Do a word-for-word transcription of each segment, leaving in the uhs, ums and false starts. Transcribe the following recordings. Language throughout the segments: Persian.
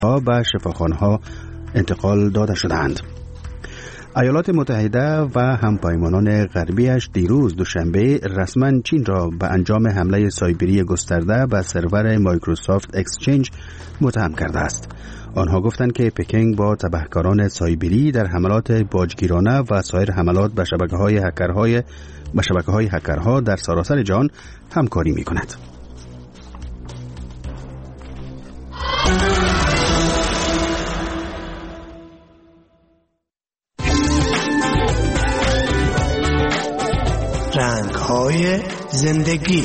به شفاخانه‌ها انتقال داده شدند. ایالات متحده و همپیمانان غربیش دیروز دوشنبه رسما چین را به انجام حمله سایبری گسترده به سرور مایکروسافت اکسچنج متهم کرده است. آنها گفتند که پکینگ با تبهکاران سایبری در حملات باجگیرانه و سایر حملات به شبکه‌های هکرهای به شبکه‌های هکرها در سراسر جهان همکاری می‌کند. رنگ‌های زندگی.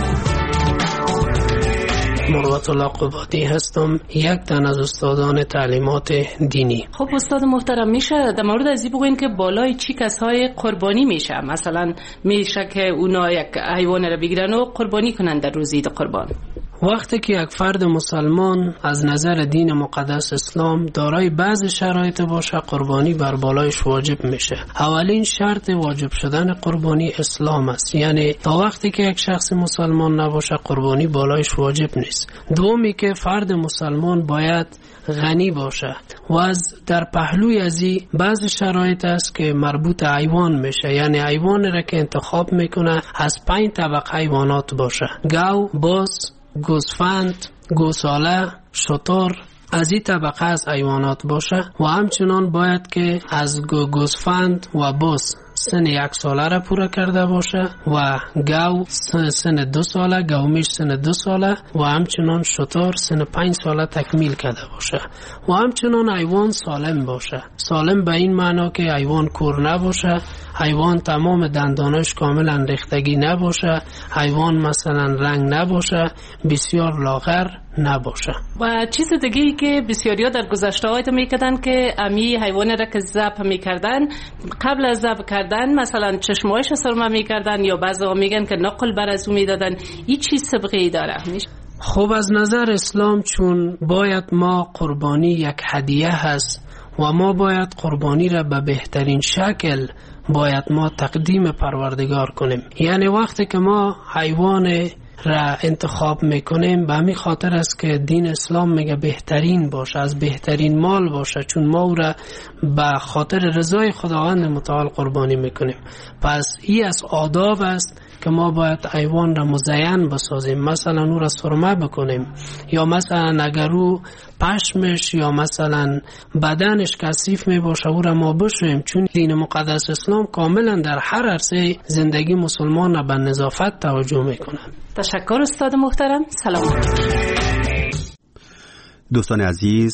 مروت الله قبادی هستم، یک تن از استادان تعلیمات دینی. خب استاد محترم، میشه در مورد ازی بگوین که بالای چی کسای قربانی میشه؟ مثلا میشه که اونا یک حیوان را بگیرن و قربانی کنن در روز عید قربان؟ وقتی که یک فرد مسلمان از نظر دین مقدس اسلام دارای بعض شرایط باشه، قربانی بر بالایش واجب میشه. اولین شرط واجب شدن قربانی اسلام است، یعنی تا وقتی که یک شخص مسلمان نباشه قربانی بالایش واجب نیست. دومی که فرد مسلمان باید غنی باشه و از در پهلوی ازی بعض شرایط است که مربوط حیوان میشه، یعنی حیوان را که انتخاب میکنه از پنج طبقه حیوانات باشه: گاو، باز، گوسفند، گوساله، شتر، از این طبقه از حیوانات باشه. و همچنان باید که از گوسفند و باز سن یک ساله را پورا کرده باشه و گاو سن دو ساله، گاومیش سن دو ساله و همچنان شتر سن پنج ساله تکمیل کرده باشه. و همچنان حیوان سالم باشه. سالم به این معنا که حیوان کور نباشه، حیوان تمام دندانش کاملا ریختگی نباشه، حیوان مثلا رنگ نباشه، بسیار لاغر نباشه. و چیز دیگه ای که بسیاریا در گذشته هایت میکردن که امی حیوان را که ذبح میکردن، قبل از ذبح کردن مثلا چشمایش سرمه میکردن یا بعضا میگن که نقل بر از او میدادن. این چیز سابقه داره؟ خب از نظر اسلام چون باید ما قربانی یک هدیه هست و ما باید قربانی را به بهترین شکل باید ما تقدیم پروردگار کنیم. یعنی وقتی که ما حیوان را انتخاب میکنیم به همین خاطر است که دین اسلام میگه بهترین باشه، از بهترین مال باشه، چون ما او را به خاطر رضای خداوند متعال قربانی میکنیم. پس این از آداب است که ما باید حیوان را مزین بسازیم، مثلا او را سرمه بکنیم، یا مثلا اگر او پشمش یا مثلا بدنش کثیف می باشه او را ما بشویم، چون دین مقدس اسلام کاملا در هر عرصه زندگی مسلمان به نظافت توجه میکنه. تشکر استاد محترم. سلام. دوستان عزیز،